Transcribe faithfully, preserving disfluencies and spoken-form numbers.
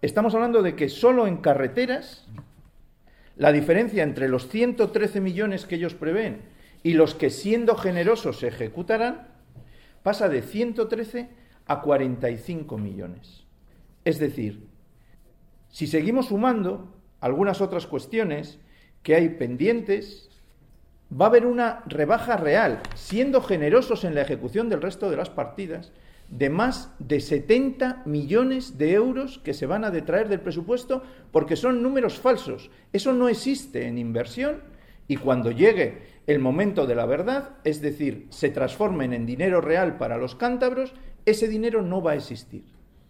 estamos hablando de que solo en carreteras la diferencia entre los ciento trece millones que ellos prevén y los que, siendo generosos, se ejecutarán, pasa de ciento trece a cuarenta y cinco millones. Es decir, si seguimos sumando algunas otras cuestiones que hay pendientes, va a haber una rebaja real, siendo generosos en la ejecución del resto de las partidas, de más de setenta millones de euros que se van a detraer del presupuesto porque son números falsos. Eso no existe en inversión y cuando llegue el momento de la verdad, es decir, se transformen en dinero real para los cántabros, ese dinero no va a existir.